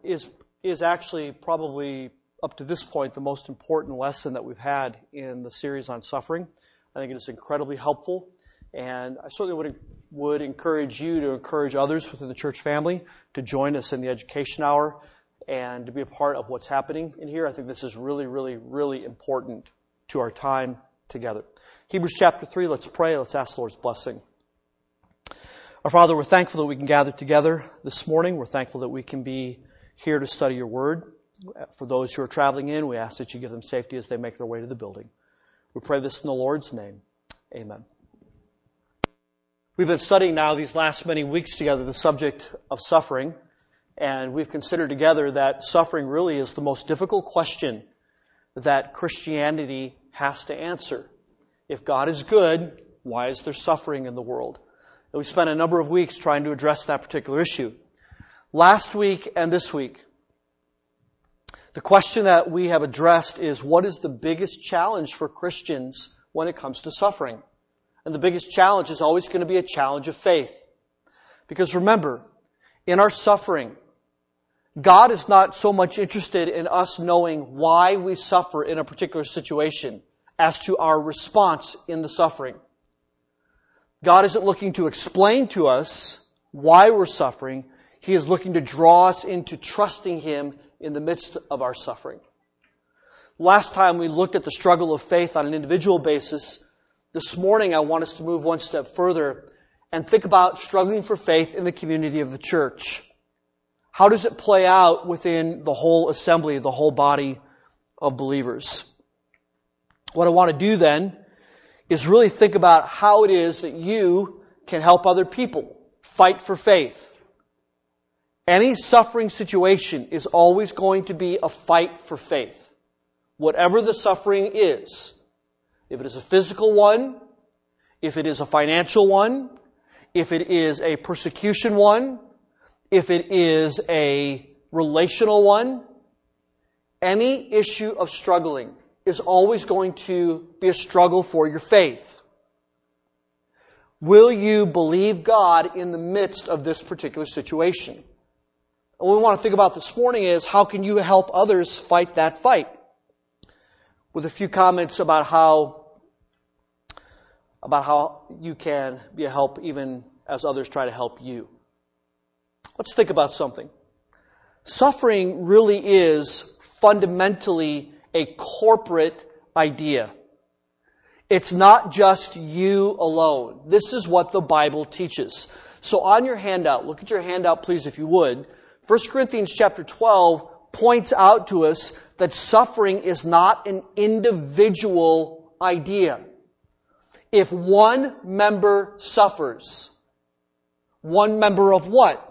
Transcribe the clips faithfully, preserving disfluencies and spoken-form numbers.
is is actually probably, up to this point, the most important lesson that we've had in the series on suffering. I think it is incredibly helpful, and I certainly would would encourage you to encourage others within the church family to join us in the education hour and to be a part of what's happening in here. I think this is really, really, really important to our time together. Hebrews chapter three, let's pray. Let's ask the Lord's blessing. Our Father, we're thankful that we can gather together this morning. We're thankful that we can be here to study your word. For those who are traveling in, we ask that you give them safety as they make their way to the building. We pray this in the Lord's name. Amen. We've been studying now these last many weeks together the subject of suffering, and we've considered together that suffering really is the most difficult question that Christianity has to answer. If God is good, why is there suffering in the world? And we spent a number of weeks trying to address that particular issue. Last week and this week, the question that we have addressed is, what is the biggest challenge for Christians when it comes to suffering? And the biggest challenge is always going to be a challenge of faith. Because remember, in our suffering, God is not so much interested in us knowing why we suffer in a particular situation as to our response in the suffering. God isn't looking to explain to us why we're suffering. He is looking to draw us into trusting Him in the midst of our suffering. Last time we looked at the struggle of faith on an individual basis. This morning I want us to move one step further and think about struggling for faith in the community of the church. How does it play out within the whole assembly, the whole body of believers? What I want to do then is really think about how it is that you can help other people fight for faith. Any suffering situation is always going to be a fight for faith. Whatever the suffering is, if it is a physical one, if it is a financial one, if it is a persecution one, if it is a relational one, any issue of struggling is always going to be a struggle for your faith. Will you believe God in the midst of this particular situation? And what we want to think about this morning is, how can you help others fight that fight? With a few comments about how, about how you can be a help even as others try to help you. Let's think about something. Suffering really is fundamentally a corporate idea. It's not just you alone. This is what the Bible teaches. So on your handout, look at your handout please if you would. First Corinthians chapter twelve points out to us that suffering is not an individual idea. If one member suffers, one member of what?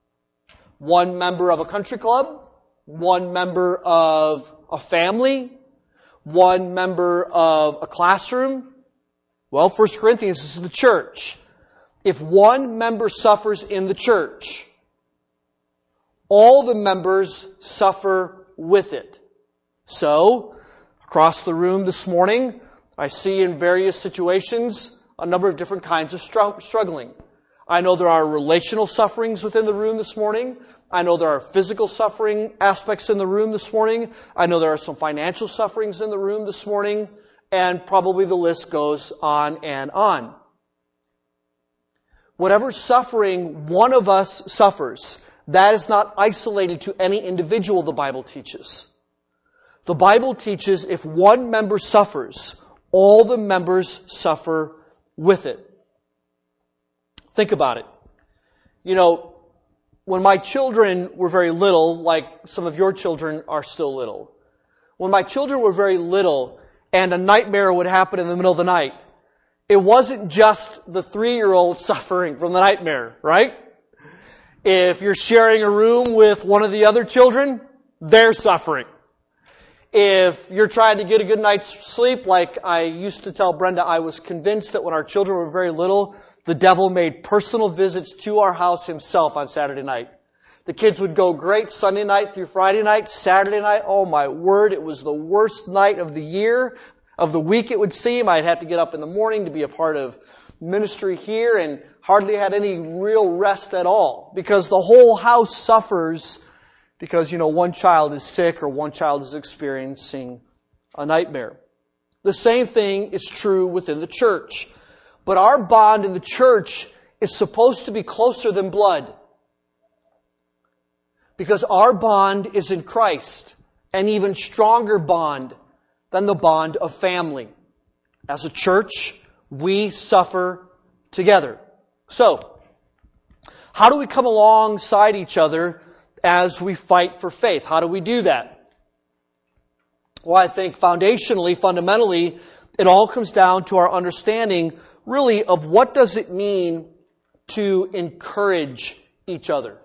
One member of a country club? One member of a family? One member of a classroom? Well, First Corinthians is the church. If one member suffers in the church, all the members suffer with it. So, across the room this morning, I see in various situations a number of different kinds of str- struggling. I know there are relational sufferings within the room this morning. I know there are physical suffering aspects in the room this morning. I know there are some financial sufferings in the room this morning. And probably the list goes on and on. Whatever suffering one of us suffers, that is not isolated to any individual, the Bible teaches. The Bible teaches if one member suffers, all the members suffer with it. Think about it. You know, when my children were very little, like some of your children are still little, when my children were very little and a nightmare would happen in the middle of the night, it wasn't just the three-year-old suffering from the nightmare, right? If you're sharing a room with one of the other children, they're suffering. If you're trying to get a good night's sleep, like I used to tell Brenda, I was convinced that when our children were very little, the devil made personal visits to our house himself on Saturday night. The kids would go great Sunday night through Friday night. Saturday night, oh my word, it was the worst night of the year, of the week it would seem. I'd have to get up in the morning to be a part of ministry here and hardly had any real rest at all because the whole house suffers because, you know, one child is sick or one child is experiencing a nightmare. The same thing is true within the church. But our bond in the church is supposed to be closer than blood. Because our bond is in Christ, an even stronger bond than the bond of family. As a church, we suffer together. So, how do we come alongside each other as we fight for faith? How do we do that? Well, I think foundationally, fundamentally, it all comes down to our understanding, really, of what does it mean to encourage each other.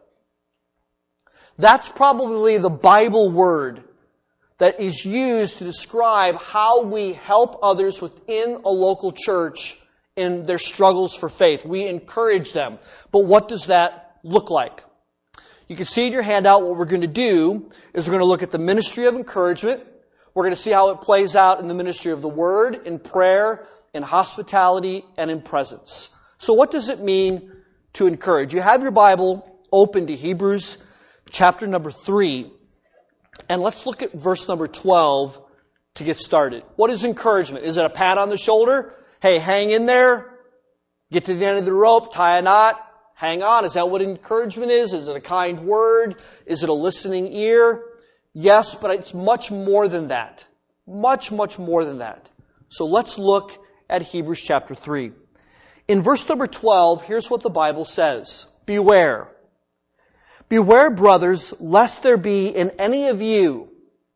That's probably the Bible word that is used to describe how we help others within a local church in their struggles for faith. We encourage them. But what does that look like? You can see in your handout what we're going to do is we're going to look at the ministry of encouragement. We're going to see how it plays out in the ministry of the Word, in prayer, in hospitality, and in presence. So what does it mean to encourage? You have your Bible open to Hebrews chapter number three. And let's look at verse number twelve to get started. What is encouragement? Is it a pat on the shoulder? Hey, hang in there. Get to the end of the rope. Tie a knot. Hang on. Is that what encouragement is? Is it a kind word? Is it a listening ear? Yes, but it's much more than that. Much, much more than that. So let's look at Hebrews chapter three. In verse number twelve, here's what the Bible says. Beware. Beware, brothers, lest there be in any of you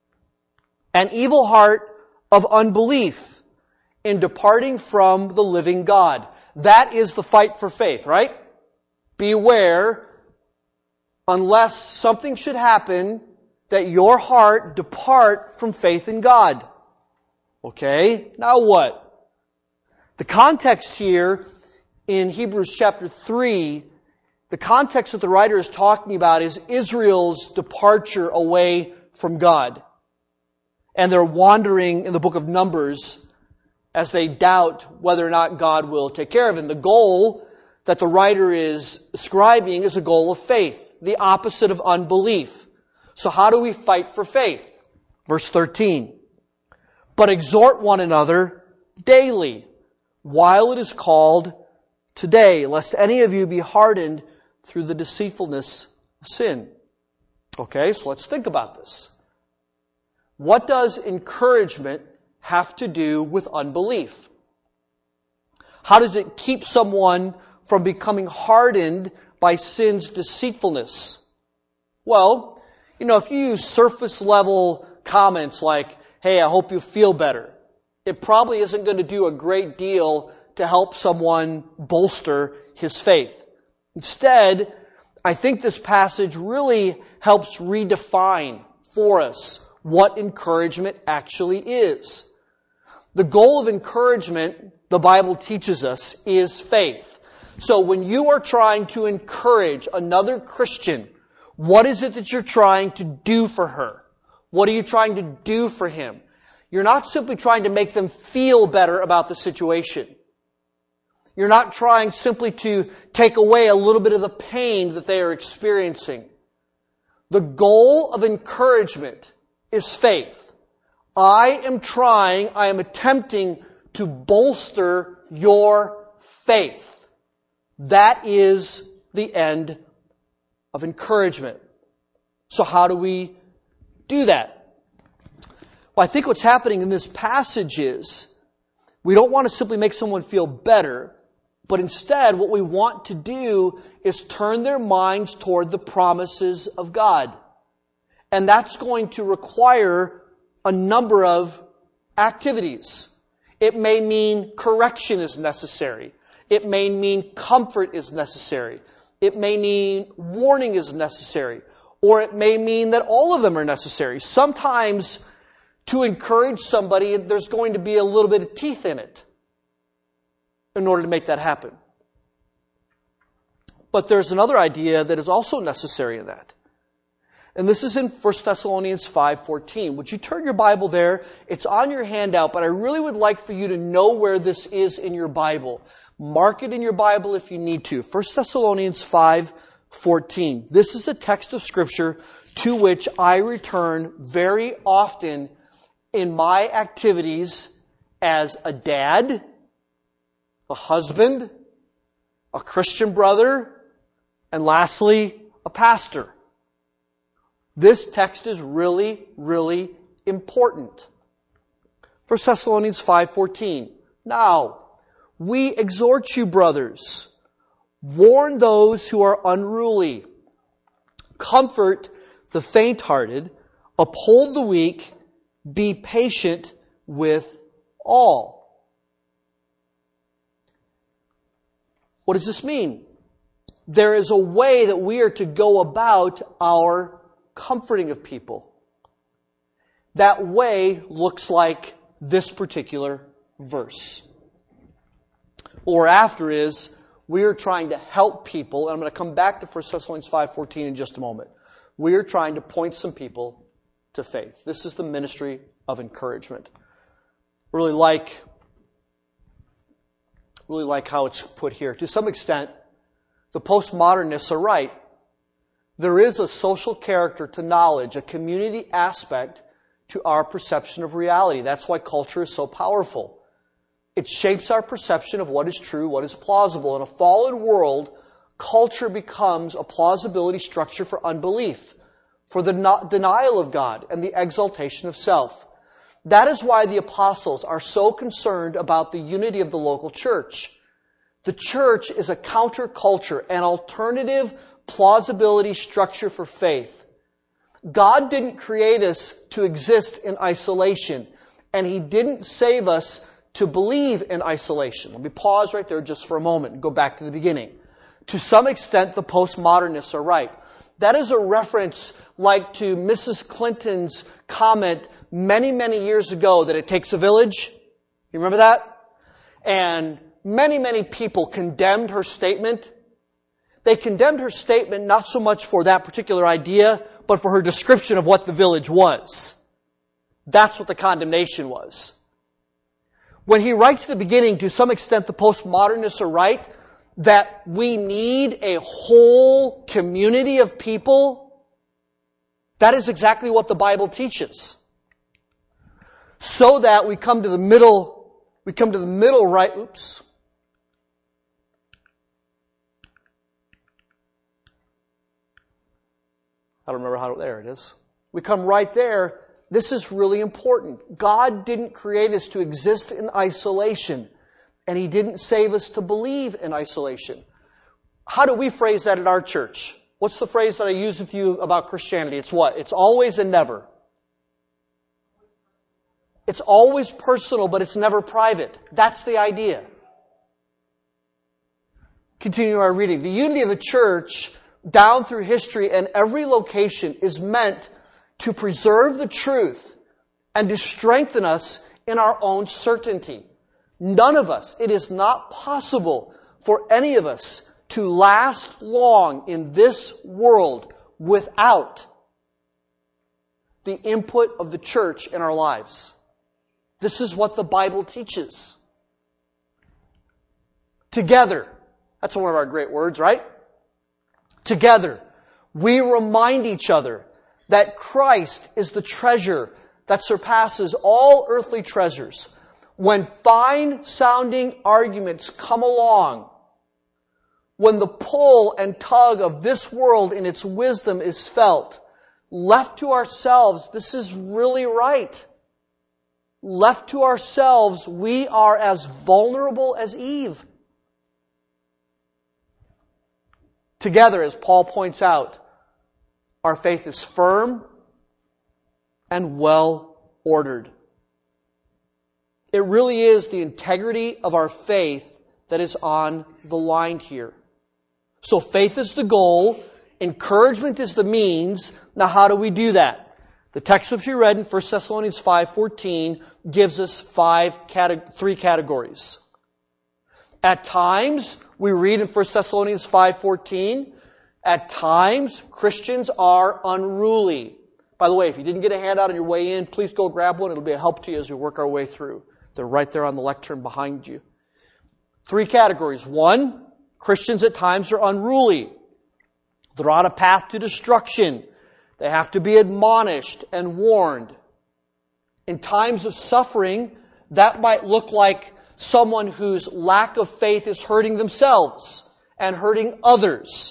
an evil heart of unbelief in departing from the living God. That is the fight for faith, right? Beware, unless something should happen, that your heart depart from faith in God. Okay, now what? The context here in Hebrews chapter three, the context that the writer is talking about is Israel's departure away from God. And they're wandering in the book of Numbers as they doubt whether or not God will take care of them. The goal that the writer is ascribing is a goal of faith, the opposite of unbelief. So how do we fight for faith? Verse thirteen. But exhort one another daily, while it is called today, lest any of you be hardened through the deceitfulness of sin. Okay, so let's think about this. What does encouragement have to do with unbelief? How does it keep someone from becoming hardened by sin's deceitfulness? Well, you know, if you use surface level comments like, hey, I hope you feel better, it probably isn't going to do a great deal to help someone bolster his faith. Instead, I think this passage really helps redefine for us what encouragement actually is. The goal of encouragement, the Bible teaches us, is faith. So when you are trying to encourage another Christian, what is it that you're trying to do for her? What are you trying to do for him? You're not simply trying to make them feel better about the situation. You're not trying simply to take away a little bit of the pain that they are experiencing. The goal of encouragement is faith. I am trying, I am attempting to bolster your faith. That is the end of encouragement. So how do we do that? Well, I think what's happening in this passage is we don't want to simply make someone feel better, but instead what we want to do is turn their minds toward the promises of God. And that's going to require a number of activities. It may mean correction is necessary. It may mean comfort is necessary. It may mean warning is necessary. Or it may mean that all of them are necessary. Sometimes to encourage somebody, there's going to be a little bit of teeth in it in order to make that happen. But there's another idea that is also necessary in that. And this is in First Thessalonians five fourteen. Would you turn your Bible there? It's on your handout, but I really would like for you to know where this is in your Bible. Mark it in your Bible if you need to. First Thessalonians five fourteen. This is a text of Scripture to which I return very often in my activities as a dad, a husband, a Christian brother, and lastly, a pastor. This text is really, really important. First Thessalonians five fourteen. Now, we exhort you, brothers, warn those who are unruly, comfort the faint-hearted, uphold the weak, be patient with all. What does this mean? There is a way that we are to go about our comforting of people. That way looks like this particular verse. What we're after is we are trying to help people, and I'm going to come back to First Thessalonians five fourteen in just a moment. We are trying to point some people to faith. This is the ministry of encouragement. Really like, really like how it's put here. To some extent, the postmodernists are right. There is a social character to knowledge, a community aspect to our perception of reality. That's why culture is so powerful. It shapes our perception of what is true, what is plausible. In a fallen world, culture becomes a plausibility structure for unbelief, for the not denial of God and the exaltation of self. That is why the apostles are so concerned about the unity of the local church. The church is a counterculture, an alternative plausibility structure for faith. God didn't create us to exist in isolation, and He didn't save us to believe in isolation. Let me pause right there just for a moment and go back to the beginning. To some extent, the postmodernists are right. That is a reference like to Missus Clinton's comment many, many years ago that it takes a village. You remember that? And many, many people condemned her statement. They condemned her statement not so much for that particular idea, but for her description of what the village was. That's what the condemnation was. When he writes at the beginning, to some extent the postmodernists are right, that we need a whole community of people, that is exactly what the Bible teaches. So that we come to the middle, we come to the middle right, oops. I don't remember how to, there it is. We come right there. This is really important. God didn't create us to exist in isolation, and He didn't save us to believe in isolation. How do we phrase that at our church? What's the phrase that I use with you about Christianity? It's what? It's always and never. It's always personal, but it's never private. That's the idea. Continue our reading. The unity of the church down through history and every location is meant to preserve the truth and to strengthen us in our own certainty. None of us, it is not possible for any of us to last long in this world without the input of the church in our lives. This is what the Bible teaches. Together. That's one of our great words, right? Together, we remind each other that Christ is the treasure that surpasses all earthly treasures. When fine-sounding arguments come along, when the pull and tug of this world in its wisdom is felt, left to ourselves, this is really right. Left to ourselves, we are as vulnerable as Eve. Together, as Paul points out, our faith is firm and well ordered. It really is the integrity of our faith that is on the line here. So faith is the goal, encouragement is the means. Now how do we do that? The text which we read in First Thessalonians five fourteen gives us five cate- three categories. At times, we read in First Thessalonians five fourteen, at times Christians are unruly. By the way, if you didn't get a handout on your way in, please go grab one. It'll be a help to you as we work our way through. They're right there on the lectern behind you. Three categories. One, Christians at times are unruly. They're on a path to destruction. They have to be admonished and warned. In times of suffering, that might look like someone whose lack of faith is hurting themselves and hurting others.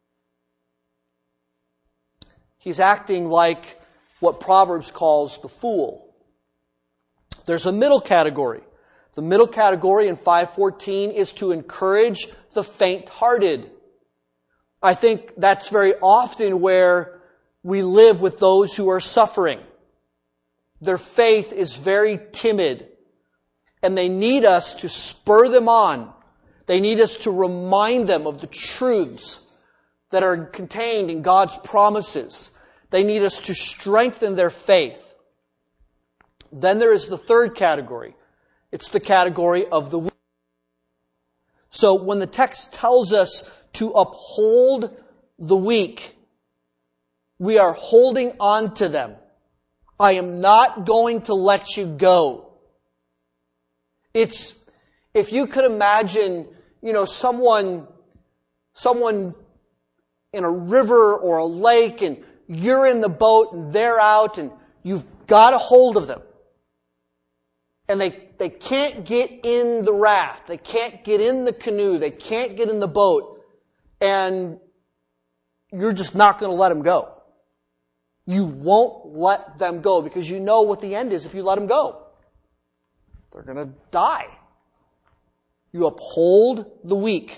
He's acting like what Proverbs calls the fool. There's a middle category. The middle category in five fourteen is to encourage the faint-hearted. I think that's very often where we live with those who are suffering. Their faith is very timid, and they need us to spur them on. They need us to remind them of the truths that are contained in God's promises. They need us to strengthen their faith. Then there is the third category. It's the category of the weak. So when the text tells us to uphold the weak, we are holding on to them. I am not going to let you go. It's, if you could imagine, you know, someone, someone in a river or a lake, and you're in the boat and they're out, and you've got a hold of them. And they, they can't get in the raft. They can't get in the canoe. They can't get in the boat. And you're just not going to let them go. You won't let them go because you know what the end is if you let them go. They're going to die. You uphold the weak.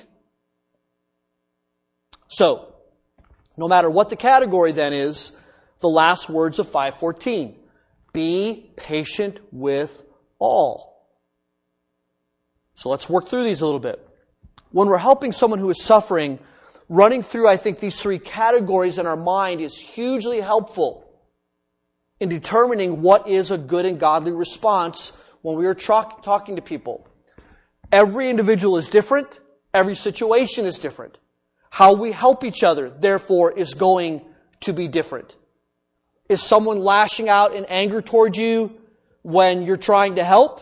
So, no matter what the category then is, the last words of five fourteen. Be patient with all. So let's work through these a little bit. When we're helping someone who is suffering, running through, I think, these three categories in our mind is hugely helpful in determining what is a good and godly response when we are tra- talking to people. Every individual is different. Every situation is different. How we help each other, therefore, is going to be different. Is someone lashing out in anger towards you when you're trying to help?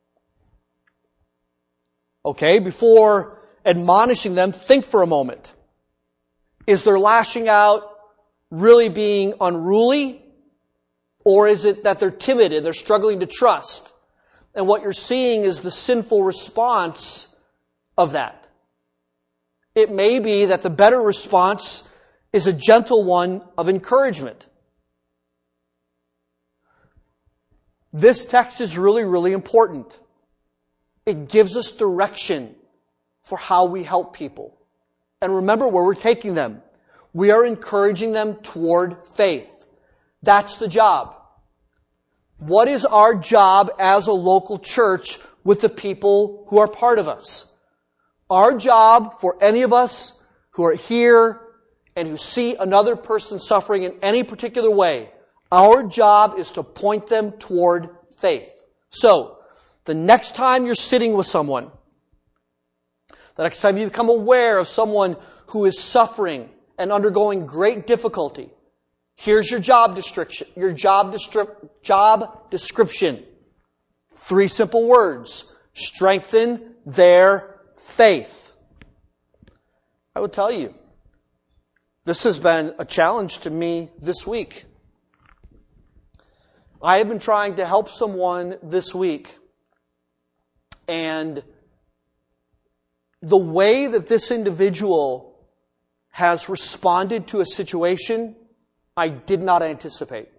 Okay, before admonishing them, think for a moment. Is their lashing out really being unruly? Or is it that they're timid and they're struggling to trust? And what you're seeing is the sinful response of that. It may be that the better response is a gentle one of encouragement. This text is really, really important. It gives us direction for how we help people. And remember where we're taking them. We are encouraging them toward faith. That's the job. What is our job as a local church with the people who are part of us? Our job for any of us who are here and who see another person suffering in any particular way, our job is to point them toward faith. So, the next time you're sitting with someone, the next time you become aware of someone who is suffering and undergoing great difficulty, here's your job description. Your job, distri- job description. Three simple words. Strengthen their faith. I would tell you, this has been a challenge to me this week. I have been trying to help someone this week, and the way that this individual has responded to a situation, I did not anticipate.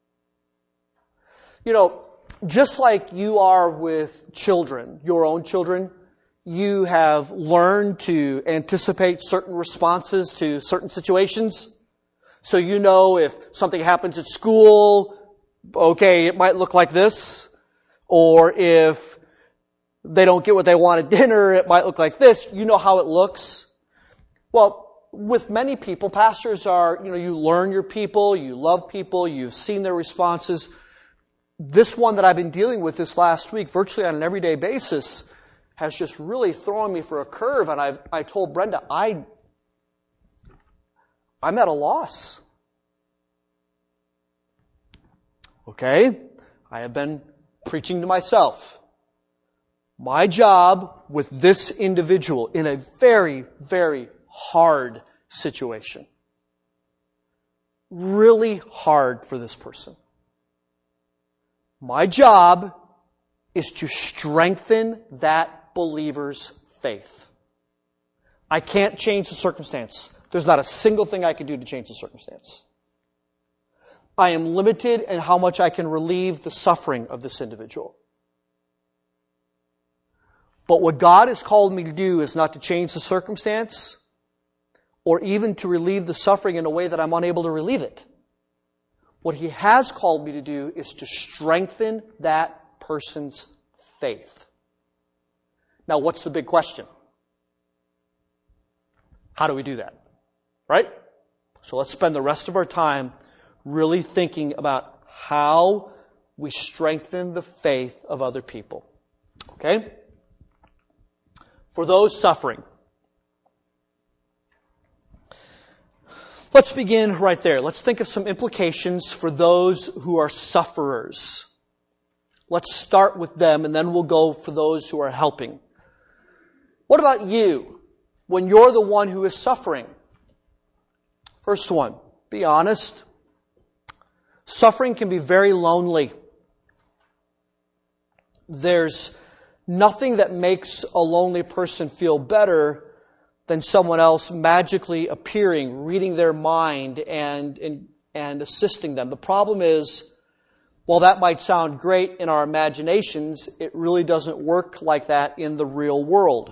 You know, just like you are with children, your own children, you have learned to anticipate certain responses to certain situations. So you know if something happens at school, okay, it might look like this. Or if they don't get what they want at dinner, it might look like this. You know how it looks. Well, with many people, pastors are, you know, you learn your people, you love people, you've seen their responses. This one that I've been dealing with this last week, virtually on an everyday basis, has just really thrown me for a curve. And I've, I told Brenda, I, I'm at a loss. Okay? I have been preaching to myself. My job with this individual in a very, very hard situation really hard for this person. My job is to strengthen that believer's faith. I can't change the circumstance. There's not a single thing I can do to change the circumstance. I am limited in how much I can relieve the suffering of this individual. But what God has called me to do is not to change the circumstance or even to relieve the suffering in a way that I'm unable to relieve it. What He has called me to do is to strengthen that person's faith. Now, what's the big question? How do we do that? Right? So let's spend the rest of our time really thinking about how we strengthen the faith of other people. Okay? For those suffering, let's begin right there. Let's think of some implications for those who are sufferers. Let's start with them, and then we'll go for those who are helping. What about you when you're the one who is suffering? First one, be honest. Suffering can be very lonely. There's nothing that makes a lonely person feel better than someone else magically appearing, reading their mind, and, and, and assisting them. The problem is, while that might sound great in our imaginations, it really doesn't work like that in the real world.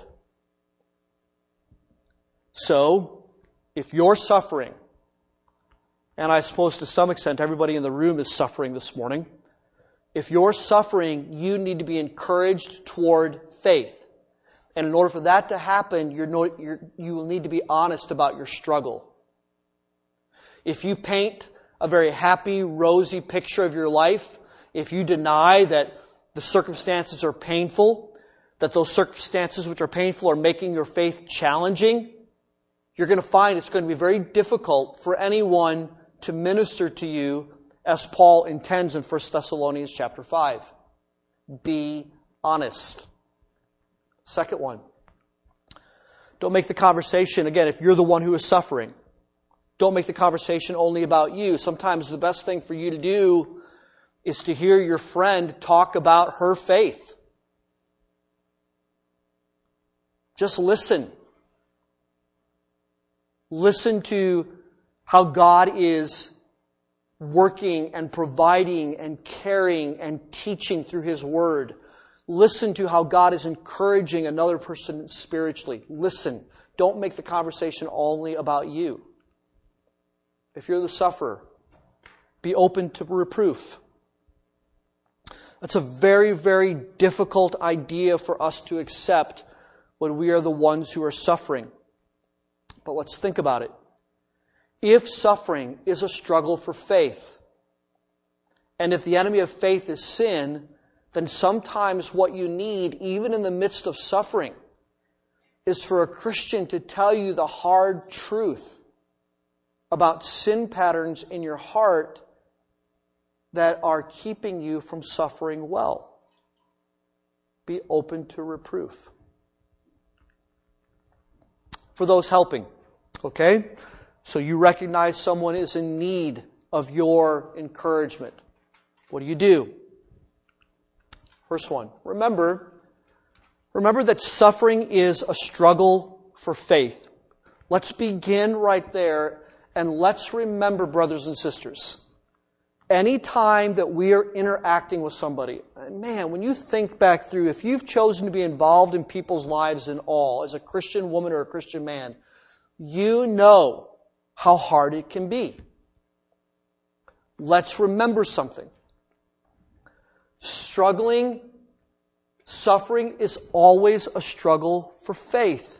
So, if you're suffering, and I suppose to some extent everybody in the room is suffering this morning, if you're suffering, you need to be encouraged toward faith. And in order for that to happen, you're no, you're, you will need to be honest about your struggle. If you paint a very happy, rosy picture of your life, if you deny that the circumstances are painful, that those circumstances which are painful are making your faith challenging, you're going to find it's going to be very difficult for anyone to minister to you as Paul intends in First Thessalonians chapter five. Be honest. Second one. Don't make the conversation, again, if you're the one who is suffering, don't make the conversation only about you. Sometimes the best thing for you to do is to hear your friend talk about her faith. Just listen. Listen to how God is working and providing and caring and teaching through His Word. Listen to how God is encouraging another person spiritually. Listen. Don't make the conversation only about you. If you're the sufferer, be open to reproof. That's a very, very difficult idea for us to accept when we are the ones who are suffering. But let's think about it. If suffering is a struggle for faith, and if the enemy of faith is sin, then sometimes what you need, even in the midst of suffering, is for a Christian to tell you the hard truth about sin patterns in your heart that are keeping you from suffering well. Be open to reproof. For those helping, okay? So you recognize someone is in need of your encouragement. What do you do? First one, remember, remember that suffering is a struggle for faith. Let's begin right there, and let's remember, brothers and sisters, any time that we are interacting with somebody, man, when you think back through, if you've chosen to be involved in people's lives in all, as a Christian woman or a Christian man, you know how hard it can be. Let's remember something. Struggling, suffering is always a struggle for faith.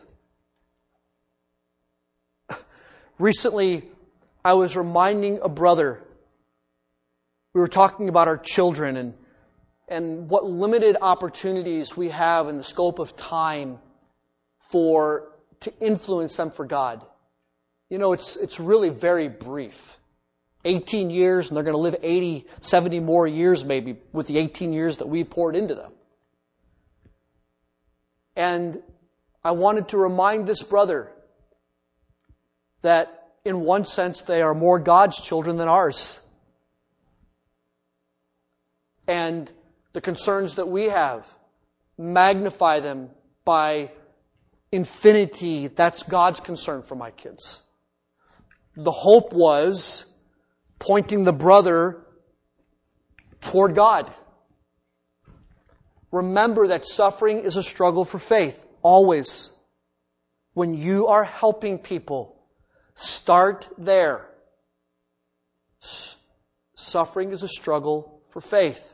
Recently, I was reminding a brother, we were talking about our children and, and what limited opportunities we have in the scope of time for to influence them for God. You know, it's it's really very brief. eighteen years, and they're going to live eighty, seventy more years maybe with the eighteen years that we poured into them. And I wanted to remind this brother that in one sense, they are more God's children than ours. And the concerns that we have, magnify them by infinity. That's God's concern for my kids. The hope was pointing the brother toward God. Remember that suffering is a struggle for faith, always. When you are helping people, start there. S- suffering is a struggle for faith.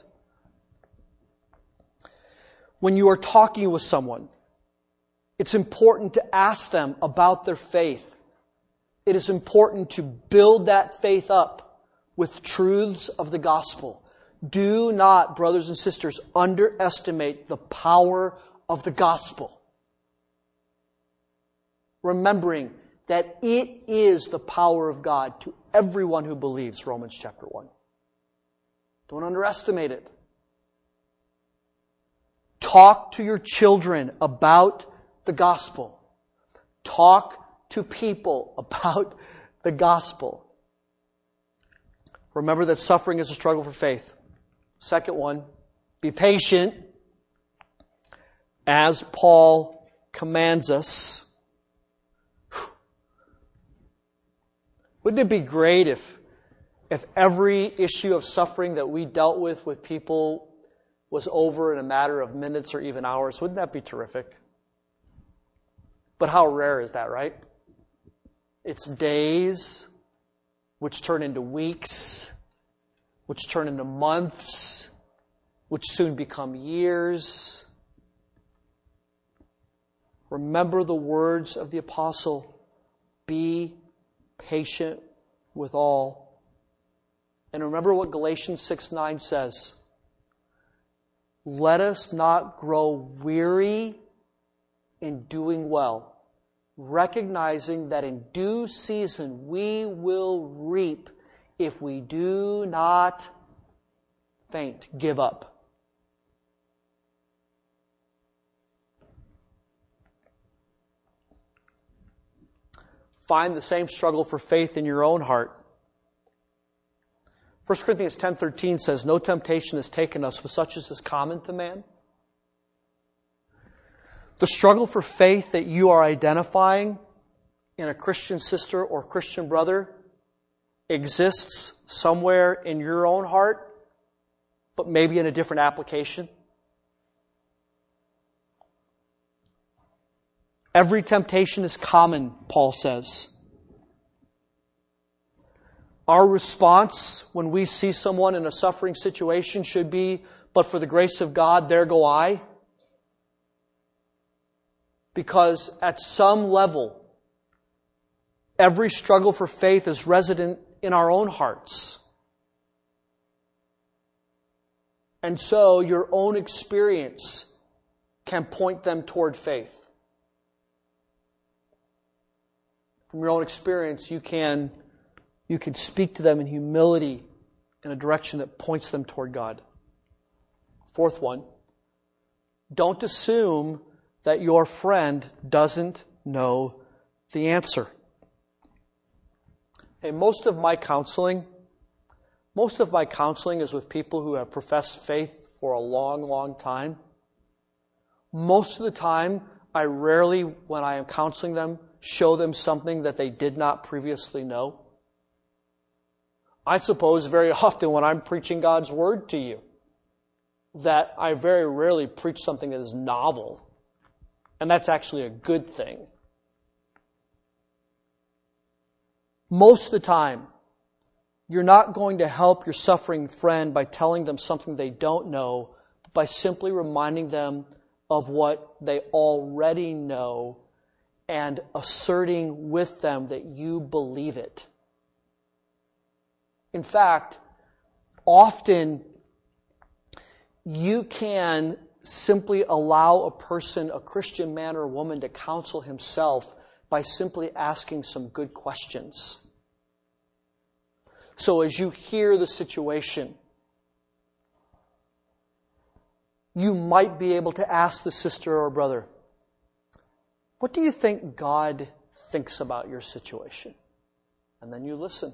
When you are talking with someone, it's important to ask them about their faith. It is important to build that faith up with truths of the gospel. Do not, brothers and sisters, underestimate the power of the gospel. Remembering that it is the power of God to everyone who believes, Romans chapter one. Don't underestimate it. Talk to your children about the gospel. Talk to people about the gospel. Remember that suffering is a struggle for faith. Second one, be patient as Paul commands us. Wouldn't it be great if, if every issue of suffering that we dealt with with people was over in a matter of minutes or even hours? Wouldn't that be terrific? But how rare is that, right? It's days, which turn into weeks, which turn into months, which soon become years. Remember the words of the apostle, be patient with all. And remember what Galatians six nine says. Let us not grow weary in doing well, recognizing that in due season we will reap if we do not faint, give up. Find the same struggle for faith in your own heart. First Corinthians ten thirteen says, no temptation has taken us, but such as is common to man. The struggle for faith that you are identifying in a Christian sister or Christian brother exists somewhere in your own heart, but maybe in a different application. Every temptation is common, Paul says. Our response when we see someone in a suffering situation should be, but for the grace of God, there go I. Because at some level, every struggle for faith is resident in our own hearts. And so your own experience can point them toward faith. From your own experience, you can, you can speak to them in humility in a direction that points them toward God. Fourth one, don't assume that your friend doesn't know the answer. Hey, most of my counseling, most of my counseling is with people who have professed faith for a long, long time. Most of the time, I rarely, when I am counseling them, show them something that they did not previously know. I suppose very often when I'm preaching God's Word to you, that I very rarely preach something that is novel. And that's actually a good thing. Most of the time, you're not going to help your suffering friend by telling them something they don't know, but by simply reminding them of what they already know and asserting with them that you believe it. In fact, often you can simply allow a person, a Christian man or woman, to counsel himself by simply asking some good questions. So as you hear the situation, you might be able to ask the sister or brother, what do you think God thinks about your situation? and then you listen.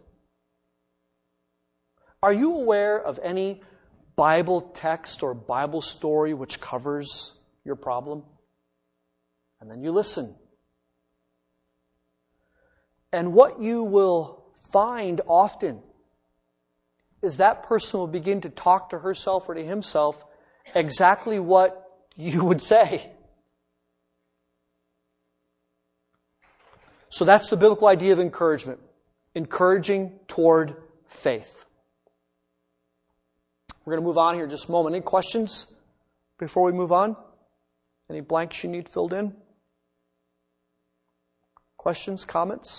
Are you aware of any Bible text or Bible story which covers your problem? And then you listen. And what you will find often is that person will begin to talk to herself or to himself exactly what you would say. So that's the biblical idea of encouragement. Encouraging toward faith. We're going to move on here in just a moment. Any questions before we move on? Any blanks you need filled in? Questions, comments?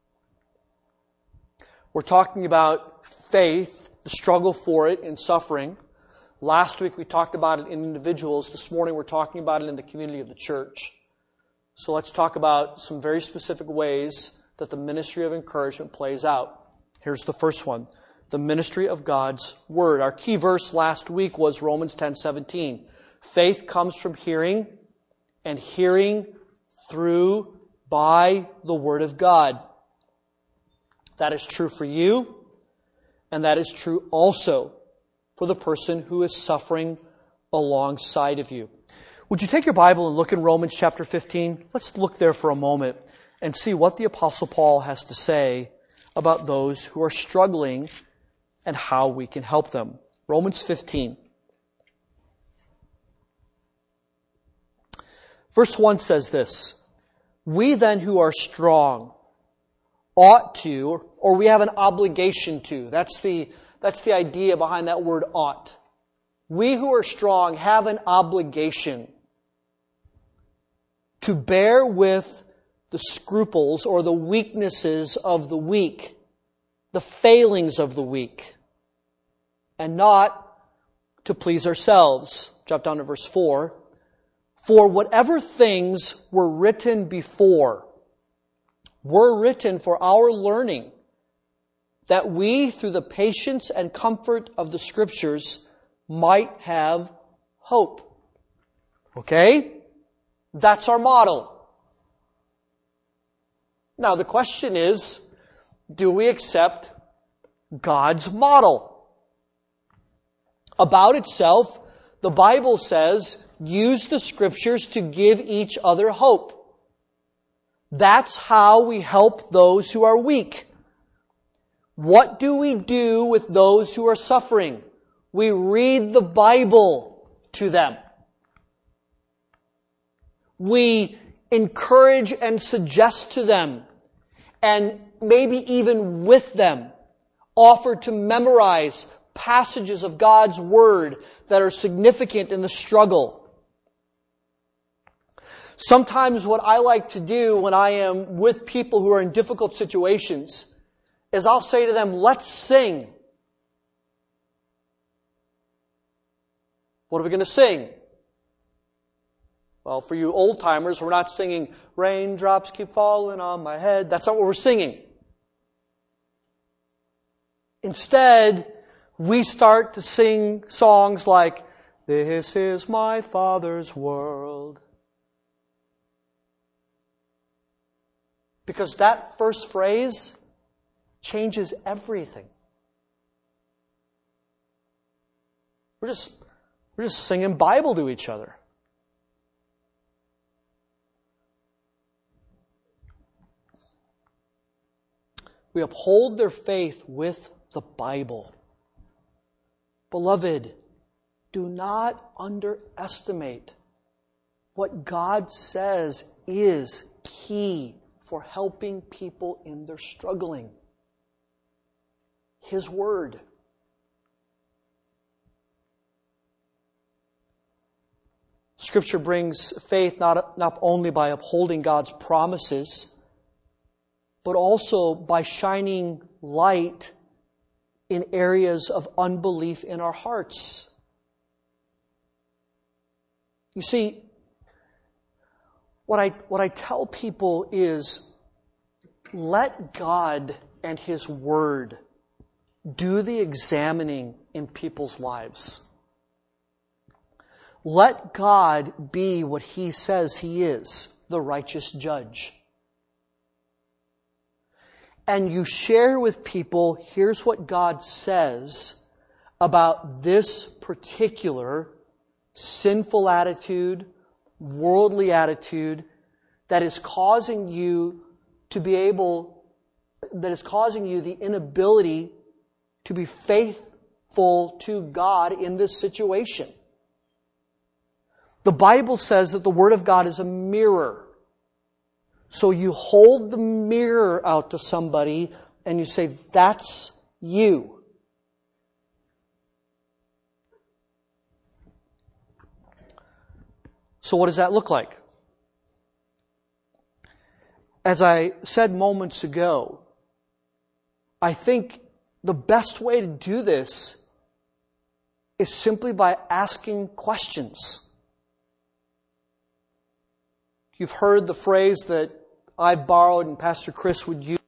We're talking about faith, the struggle for it in suffering. Last week we talked about it in individuals. This morning we're talking about it in the community of the church. So let's talk about some very specific ways that the ministry of encouragement plays out. Here's the first one. The ministry of God's Word. Our key verse last week was Romans ten seventeen. Faith comes from hearing, and hearing through by the Word of God. That is true for you, and that is true also for the person who is suffering alongside of you. Would you take your Bible and look in Romans chapter fifteen? Let's look there for a moment and see what the Apostle Paul has to say about those who are struggling and how we can help them. Romans fifteen. Verse one says this, we then who are strong ought to, or we have an obligation to. That's the, that's the idea behind that word ought. We who are strong have an obligation to bear with the scruples or the weaknesses of the weak, the failings of the weak, and not to please ourselves. Drop down to verse four. For whatever things were written before were written for our learning, that we, through the patience and comfort of the Scriptures, might have hope. Okay? That's our model. Now the question is, do we accept God's model? About itself, the Bible says, use the Scriptures to give each other hope. That's how we help those who are weak. What do we do with those who are suffering? We read the Bible to them. We encourage and suggest to them, and maybe even with them, offer to memorize passages of God's Word that are significant in the struggle. Sometimes what I like to do when I am with people who are in difficult situations is I'll say to them, let's sing. What are we going to sing? Well, for you old timers, we're not singing, raindrops keep falling on my head. That's not what we're singing. Instead, we start to sing songs like, this is my Father's world. Because that first phrase changes everything. We're just, we're just singing Bible to each other. We uphold their faith with the Bible. Beloved, do not underestimate what God says is key for helping people in their struggling. His Word. Scripture brings faith not, not only by upholding God's promises, but also by shining light in areas of unbelief in our hearts. You see, what I, what I tell people is, let God and His Word do the examining in people's lives. Let God be what He says He is, the righteous judge. and you share with people, here's what God says about this particular sinful attitude, worldly attitude that is causing you to be able, that is causing you the inability to be faithful to God in this situation. The Bible says that the Word of God is a mirror. So you hold the mirror out to somebody and you say, that's you. So what does that look like? As I said moments ago, I think the best way to do this is simply by asking questions. You've heard the phrase that I borrowed and Pastor Chris would use.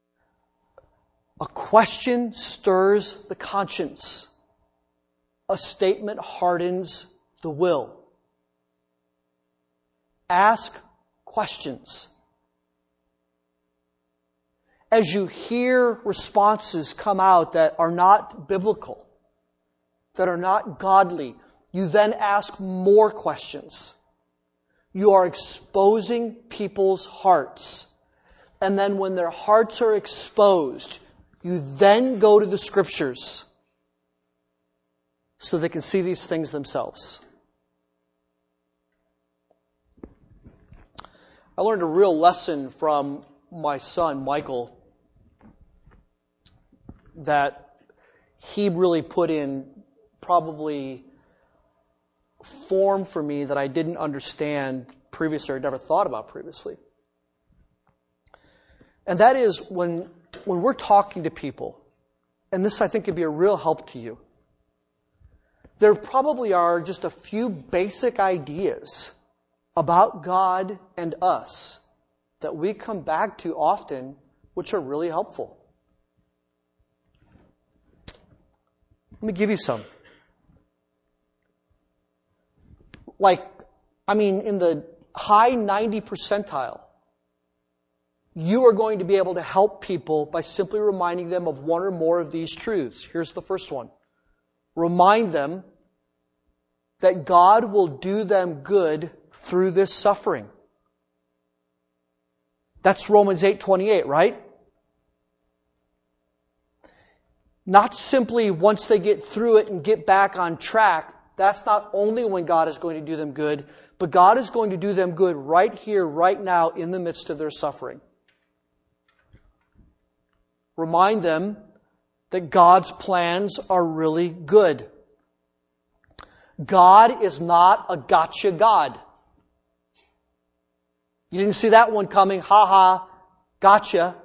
A question stirs the conscience. A statement hardens the will. Ask questions. As you hear responses come out that are not biblical, that are not godly, you then ask more questions. You are exposing people's hearts. And then when their hearts are exposed, you then go to the Scriptures so they can see these things themselves. I learned a real lesson from my son, Michael, that he really put in probably form for me that I didn't understand previously or never thought about previously. And that is when, when we're talking to people, and this I think could be a real help to you, there probably are just a few basic ideas about God and us that we come back to often, which are really helpful. Let me give you some. Like, I mean, in the high ninety percentile, you are going to be able to help people by simply reminding them of one or more of these truths. Here's the first one. Remind them that God will do them good through this suffering. That's Romans eight twenty-eight, right? Not simply once they get through it and get back on track. That's not only when God is going to do them good, but God is going to do them good right here, right now, in the midst of their suffering. Remind them that God's plans are really good. God is not a gotcha God. You didn't see that one coming. Ha ha, gotcha.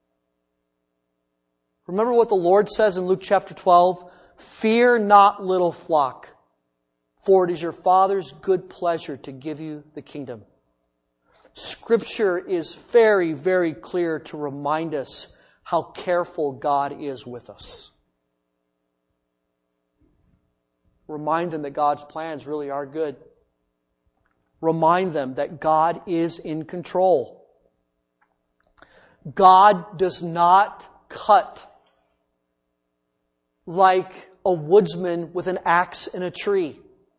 Remember what the Lord says in Luke chapter twelve? Fear not, little flock, for it is your Father's good pleasure to give you the kingdom. Scripture is very, very clear to remind us how careful God is with us. Remind them that God's plans really are good. Remind them that God is in control. God does not cut like a woodsman with an axe in a tree.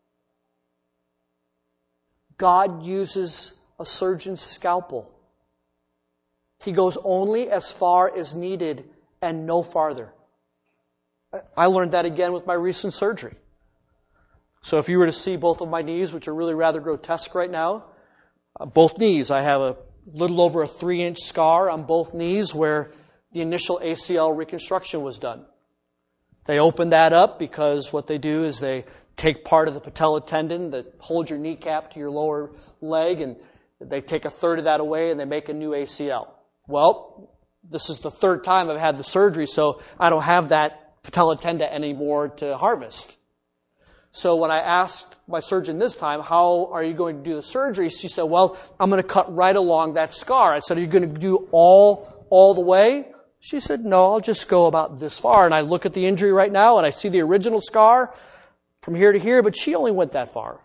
God uses a surgeon's scalpel. He goes only as far as needed and no farther. I learned that again with my recent surgery. So if you were to see both of my knees, which are really rather grotesque right now, uh, both knees, I have a little over a three-inch scar on both knees where the initial A C L reconstruction was done. They open that up because what they do is they take part of the patella tendon that holds your kneecap to your lower leg, and they take a third of that away and they make a new A C L. Well, this is the third time I've had the surgery, so I don't have that patella tendon anymore to harvest. So when I asked my surgeon this time, how are you going to do the surgery? She said, well, I'm going to cut right along that scar. I said, are you going to do all, all the way? She said, no, I'll just go about this far. And I look at the injury right now and I see the original scar from here to here, but she only went that far.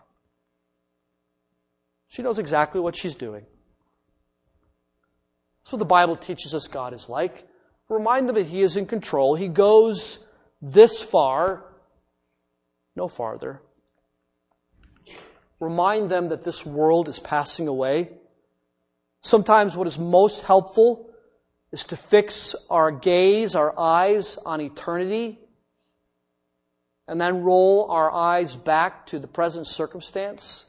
She knows exactly what she's doing. That's what the Bible teaches us God is like. Remind them that He is in control. He goes this far, no farther. Remind them that this world is passing away. Sometimes what is most helpful is to fix our gaze, our eyes on eternity, and then roll our eyes back to the present circumstance.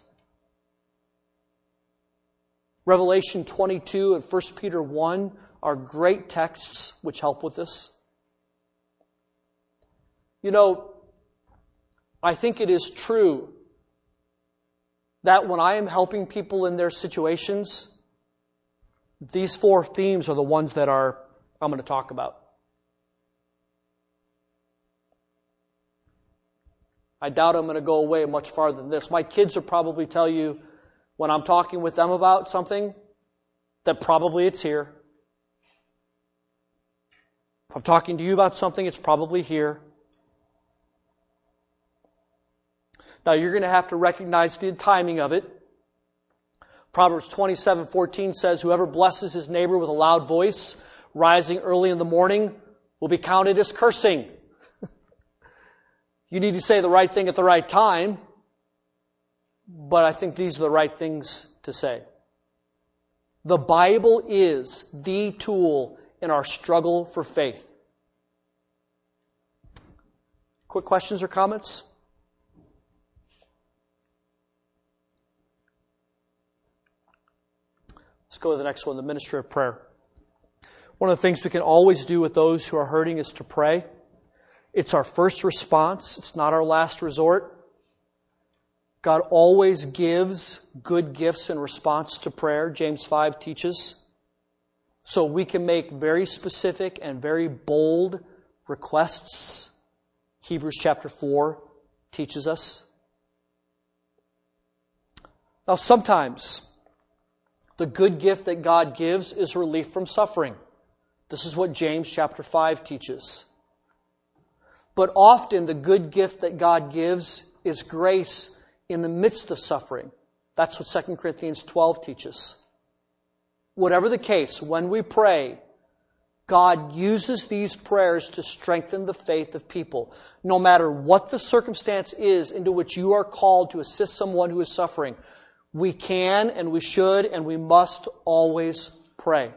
Revelation twenty-two and First Peter one are great texts which help with this. You know, I think it is true that when I am helping people in their situations, these four themes are the ones that are I'm going to talk about. I doubt I'm going to go away much farther than this. My kids will probably tell you when I'm talking with them about something that probably it's here. If I'm talking to you about something, it's probably here. Now you're going to have to recognize the timing of it. Proverbs twenty-seven fourteen says, whoever blesses his neighbor with a loud voice, rising early in the morning, will be counted as cursing. You need to say the right thing at the right time, but I think these are the right things to say. The Bible is the tool in our struggle for faith. Quick questions or comments? Let's go to the next one, the ministry of prayer. One of the things we can always do with those who are hurting is to pray. It's our first response. It's not our last resort. God always gives good gifts in response to prayer, James five teaches. So we can make very specific and very bold requests. Hebrews chapter four teaches us. Now sometimes the good gift that God gives is relief from suffering. This is what James chapter five teaches. But often the good gift that God gives is grace in the midst of suffering. That's what Second Corinthians twelve teaches. Whatever the case, when we pray, God uses these prayers to strengthen the faith of people. No matter what the circumstance is into which you are called to assist someone who is suffering, we can and we should and we must always pray.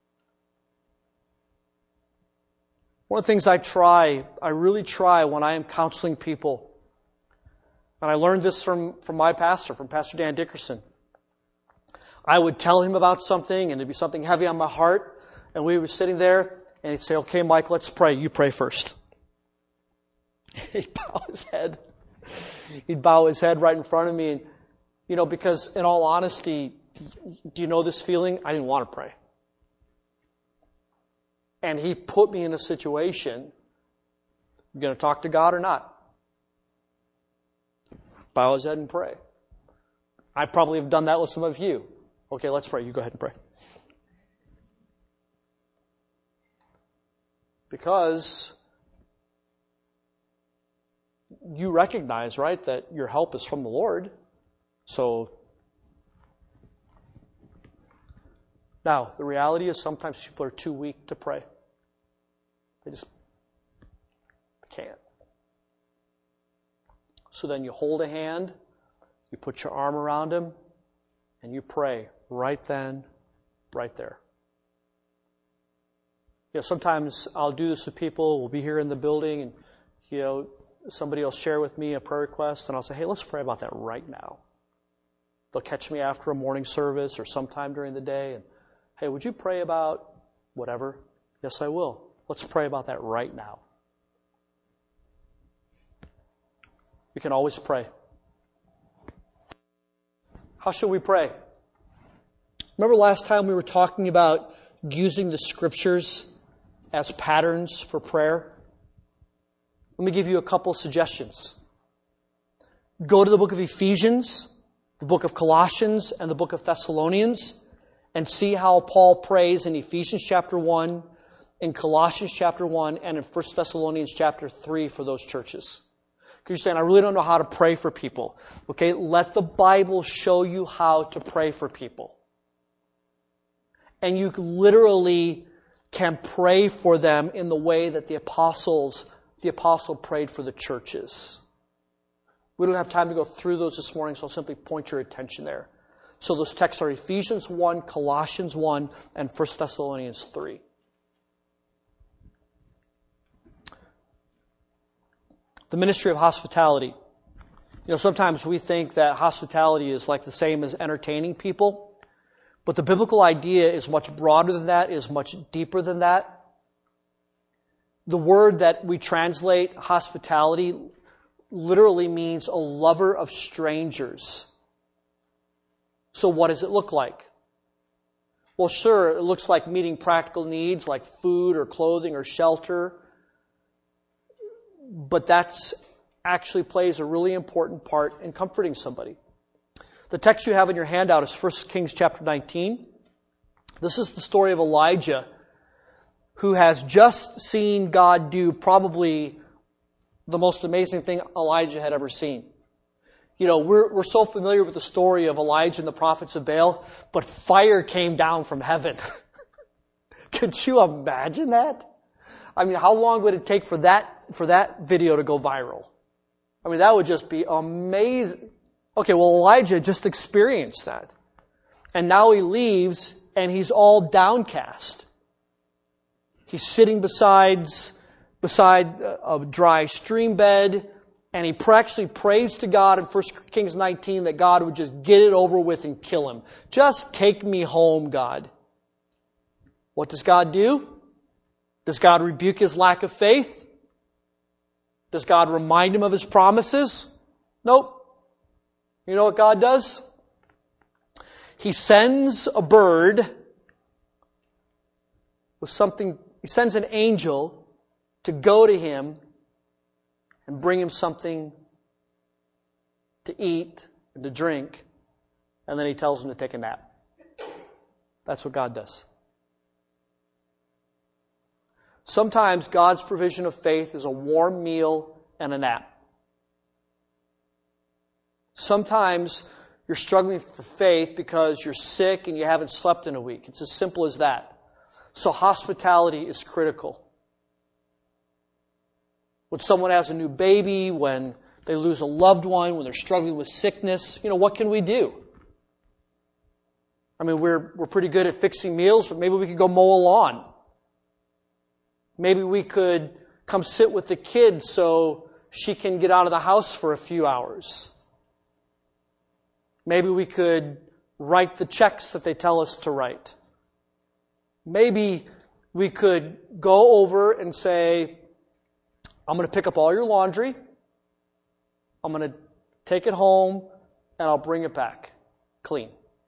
One of the things I try, I really try when I am counseling people, and I learned this from, from my pastor, from Pastor Dan Dickerson. I would tell him about something, and it'd be something heavy on my heart, and we were sitting there, and he'd say, okay, Mike, let's pray. You pray first. He'd bow his head. He'd bow his head right in front of me, and, you know, because in all honesty, do you know this feeling? I didn't want to pray. And he put me in a situation, you going to talk to God or not? Bow his head and pray. I probably have done that with some of you. Okay, let's pray. You go ahead and pray. Because you recognize, right, that your help is from the Lord. So, now, the reality is sometimes people are too weak to pray. They just can't. So then you hold a hand, you put your arm around him, and you pray right then, right there. You know, sometimes I'll do this with people. We'll be here in the building, and you know, somebody will share with me a prayer request, and I'll say, hey, let's pray about that right now. They'll catch me after a morning service or sometime during the day, and hey, would you pray about whatever? Yes, I will. Let's pray about that right now. We can always pray. How should we pray? Remember last time we were talking about using the Scriptures as patterns for prayer? Let me give you a couple of suggestions. Go to the book of Ephesians, the book of Colossians, and the book of Thessalonians, and see how Paul prays in Ephesians chapter one, in Colossians chapter one, and in First Thessalonians chapter three for those churches. Because you're saying, I really don't know how to pray for people. Okay, let the Bible show you how to pray for people. And you can literally can pray for them in the way that the apostles, the apostle prayed for the churches. We don't have time to go through those this morning, so I'll simply point your attention there. So those texts are Ephesians one, Colossians one, and First Thessalonians three. The ministry of hospitality. You know, sometimes we think that hospitality is like the same as entertaining people, but the biblical idea is much broader than that, is much deeper than that. The word that we translate hospitality literally means a lover of strangers. So what does it look like? Well, sure, it looks like meeting practical needs like food or clothing or shelter. But that's actually plays a really important part in comforting somebody. The text you have in your handout is First Kings chapter nineteen. This is the story of Elijah, who has just seen God do probably the most amazing thing Elijah had ever seen. You know, we're, we're so familiar with the story of Elijah and the prophets of Baal, but fire came down from heaven. Could you imagine that? I mean, how long would it take for that for that video to go viral? I mean, that would just be amazing. Okay, well, Elijah just experienced that. And now he leaves, and he's all downcast. He's sitting beside, beside a dry stream bed, and he actually prays to God in First Kings nineteen that God would just get it over with and kill him. Just take me home, God. What does God do? Does God rebuke his lack of faith? Does God remind him of his promises? Nope. You know what God does? He sends a bird with something, he sends an angel to go to him and bring him something to eat and to drink, and then he tells him to take a nap. That's what God does. Sometimes God's provision of faith is a warm meal and a nap. Sometimes you're struggling for faith because you're sick and you haven't slept in a week. It's as simple as that. So hospitality is critical. When someone has a new baby, when they lose a loved one, when they're struggling with sickness, you know, what can we do? I mean, we're we're pretty good at fixing meals, but maybe we could go mow a lawn. Maybe we could come sit with the kids so she can get out of the house for a few hours. Maybe we could write the checks that they tell us to write. Maybe we could go over and say, I'm going to pick up all your laundry. I'm going to take it home and I'll bring it back clean.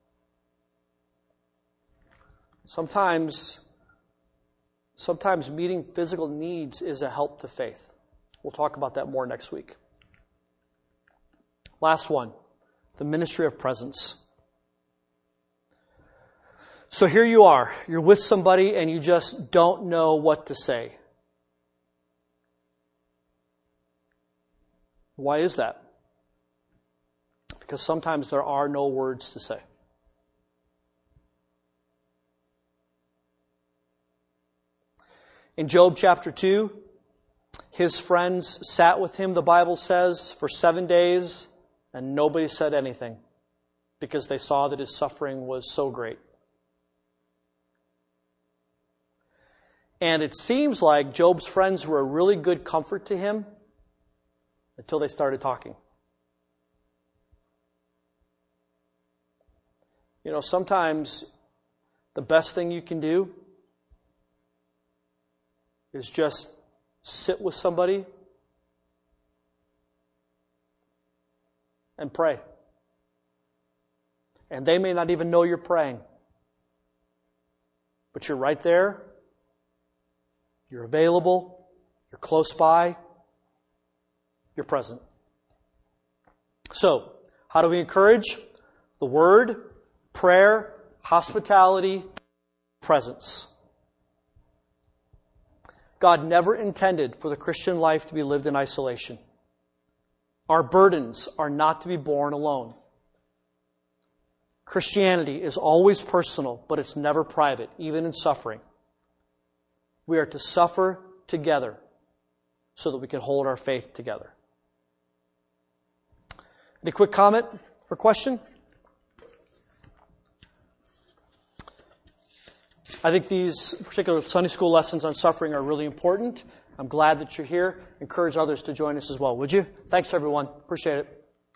Sometimes Sometimes meeting physical needs is a help to faith. We'll talk about that more next week. Last one, the ministry of presence. So here you are. You're with somebody and you just don't know what to say. Why is that? Because sometimes there are no words to say. In Job chapter two, his friends sat with him, the Bible says, for seven days, and nobody said anything because they saw that his suffering was so great. And it seems like Job's friends were a really good comfort to him until they started talking. You know, sometimes the best thing you can do is just sit with somebody and pray. And they may not even know you're praying. But you're right there. You're available. You're close by. You're present. So, how do we encourage? The Word, prayer, hospitality, presence. God never intended for the Christian life to be lived in isolation. Our burdens are not to be borne alone. Christianity is always personal, but it's never private, even in suffering. We are to suffer together so that we can hold our faith together. Any quick comment or question? I think these particular Sunday school lessons on suffering are really important. I'm glad that you're here. Encourage others to join us as well, would you? Thanks, everyone. Appreciate it.